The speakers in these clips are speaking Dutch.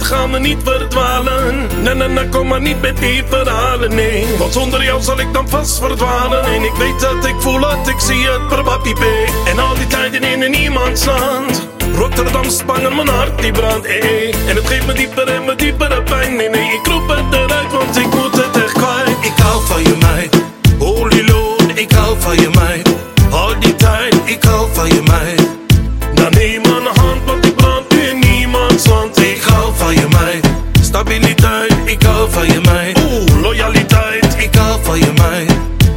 gaan we niet verdwalen. Nee, kom maar niet met die verhalen, nee. Want zonder jou zal ik dan vast verdwalen. En ik weet dat ik voel het, ik zie het per papier. En al die tijden in een niemandsland. Rotterdam, Spanje, mijn hart die brandt, En het geeft me dieper en me diepere pijn. Nee, ik roep het eruit, want ik moet het echt kwijt. Ik hou van je meid, holy lord, ik hou van je meid. Al die tijd, ik hou van je meid. Nou neem aan de hand, want ik brand nu in niemands land. Ik hou van je meid, stabiliteit, ik hou van je meid. Loyaliteit, ik hou van je meid.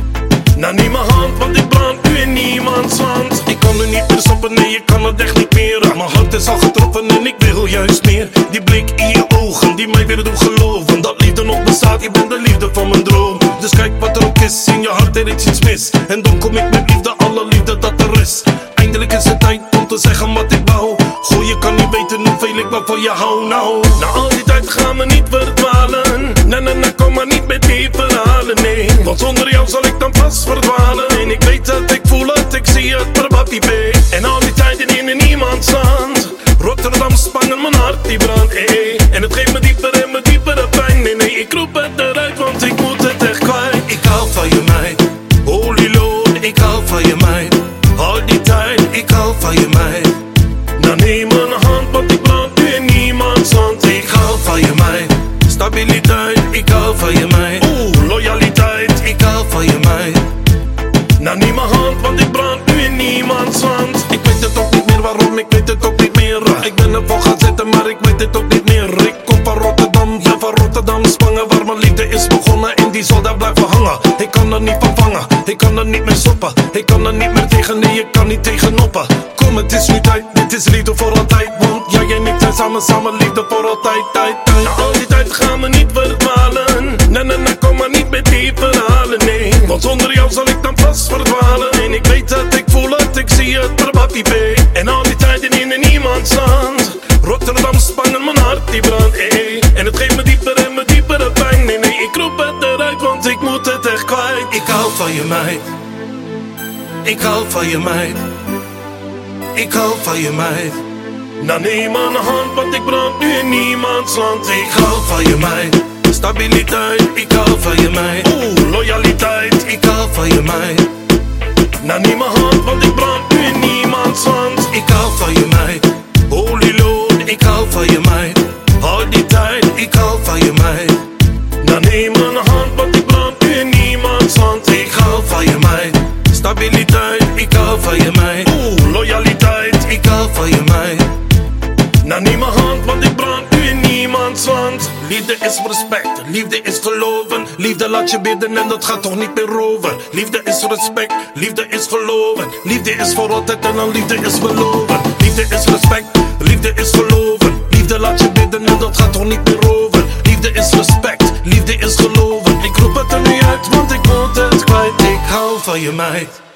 Nou neem mijn hand, want ik brand nu in niemands land. Ik kan er niet meer stoppen, nee, ik kan het echt niet meer. Mijn hart is al getroffen en ik wil juist meer. Die blik in je ogen, die mij weer doet geloven dat liefde nog bestaat, je bent de liefde van mijn droom. Dus kijk wat er ook is, in je hart er is iets mis. En dan kom ik met liefde, alle liefde dat er is. Eindelijk is het tijd om te zeggen wat ik wou. Goh, je kan niet weten hoeveel ik wel van je hou, nou. Na al die tijd gaan we niet verdwalen. Nee, kom maar niet met die verhalen, nee. Want zonder jou zal ik dan vast verdwalen. En ik weet dat ik voel het, ik zie het per papier. En al die tijden in een niemandsland. Rotterdam, Spanje, mijn hart die brandt, En het geeft me dieper en me diepere pijn. Nee, ik roep het eruit, want ik moet het echt kwijt. Ik hou van je meid, holy lord, ik hou van je meid. Al die tijd, ik hou van je meid. Nou neem mijn hand, want ik brand nu in niemands hand. Ik hou van je meid, stabiliteit, ik hou van je meid. Loyaliteit, ik hou van je meid. Nou neem mijn hand, want ik brand nu in niemands hand. Ik weet het ook niet meer waarom, ik weet het ook niet meer. Ik ben ervoor gaan zitten, maar ik weet het ook niet meer. Ik kom van Rotterdam, ja van Rotterdam, Spanje, waar mijn liefde is begonnen. En die zal daar blijven hangen. Ik kan er niet van vangen, ik kan er niet meer stoppen. Ik kan er niet meer tegen, nee, ik kan niet tegenop. Kom, het is nu tijd, dit is liefde voor altijd. Want jij en ik zijn samen liefde voor altijd, tijd. Na al die tijd gaan we niet verdwalen. Nee, kom maar niet met die verhalen, nee. Want zonder jou zal ik dan vast verdwalen. En ik weet dat ik voel het, ik zie het per papier. En al die tijden in een niemandsland. Rotterdam, Spanje, mijn hart die brandt, En het geeft me dieper en me diepere pijn. Nee, ik roep het eruit, want ik moet het echt kwijt. Ik hou van je meid, ik hou van je meid. Ik hou van je meid. Nou neem aan de hand, want ik brand nu in niemands land. Ik hou van je meid, stabiliteit, ik hou van je meid. Loyaliteit, ik hou van je meid. Nou neem mijn hand, want ik brand nu in niemands land. Ik hou van je meid, holy lord, ik hou van je meid. Al die tijd, ik hou van je meid. Nou neem aan de hand, want ik brand nu in niemands land. Ik hou van je meid, stabiliteit, ik hou van je meid. Loyaliteit, ik hou van je meid. Nou neem mijn hand, want ik brand nu in niemands land. Liefde is respect, liefde is geloven. Liefde laat je bidden en dat gaat toch niet meer over. Liefde is respect, liefde is geloven. Liefde is voor altijd en dan liefde is beloven. Liefde is respect, liefde is geloven. Liefde laat je bidden en dat gaat toch niet meer over. Liefde is respect, liefde is geloven. Ik roep het er nu uit, want ik moet het kwijt. Ik hou van je meid.